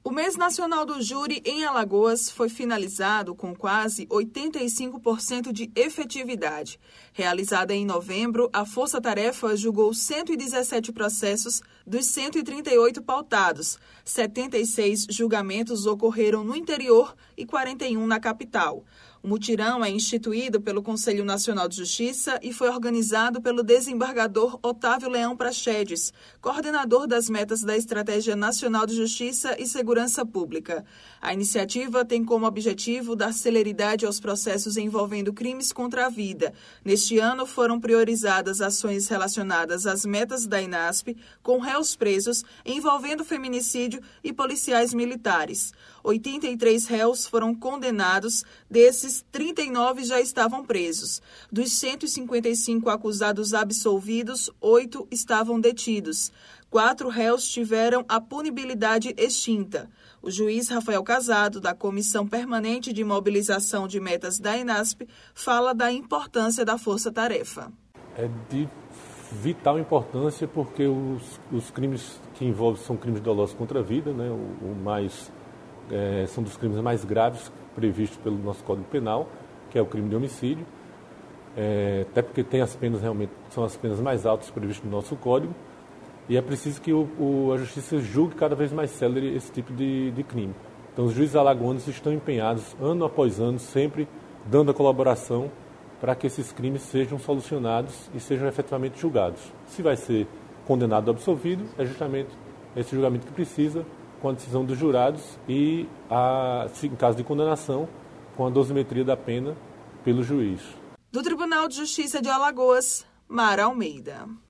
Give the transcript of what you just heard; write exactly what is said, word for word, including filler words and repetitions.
O mês nacional do júri em Alagoas foi finalizado com quase oitenta e cinco por cento de efetividade. Realizada em novembro, a Força Tarefa julgou cento e dezessete processos dos cento e trinta e oito pautados. setenta e seis julgamentos ocorreram no interior e quarenta e um na capital. O mutirão é instituído pelo Conselho Nacional de Justiça e foi organizado pelo desembargador Otávio Leão Praxedes, coordenador das metas da Estratégia Nacional de Justiça e Segurança Pública. A iniciativa tem como objetivo dar celeridade aos processos envolvendo crimes contra a vida. Neste ano, foram priorizadas ações relacionadas às metas da INASP, com réus presos envolvendo feminicídio e policiais militares. oitenta e três réus foram condenados, desses trinta e nove já estavam presos. Dos cento e cinquenta e cinco acusados absolvidos, oito estavam detidos. Quatro réus tiveram a punibilidade extinta. O juiz Rafael Casado, da Comissão Permanente de Mobilização de Metas da INASP, fala da importância da força-tarefa. É de vital importância porque os, os crimes que envolvem são crimes dolosos contra a vida, né? o, o mais, é, são dos crimes mais graves previstos pelo nosso Código Penal, que é o crime de homicídio, é, até porque tem as penas realmente, são as penas mais altas previstas no nosso Código, e é preciso que o, o, a Justiça julgue cada vez mais célere esse tipo de, de crime. Então os juízes alagoanos estão empenhados, ano após ano, sempre dando a colaboração para que esses crimes sejam solucionados e sejam efetivamente julgados. Se vai ser condenado ou absolvido, é justamente esse julgamento que precisa, com a decisão dos jurados e, a, em caso de condenação, com a dosimetria da pena pelo juiz. Do Tribunal de Justiça de Alagoas, Mara Almeida.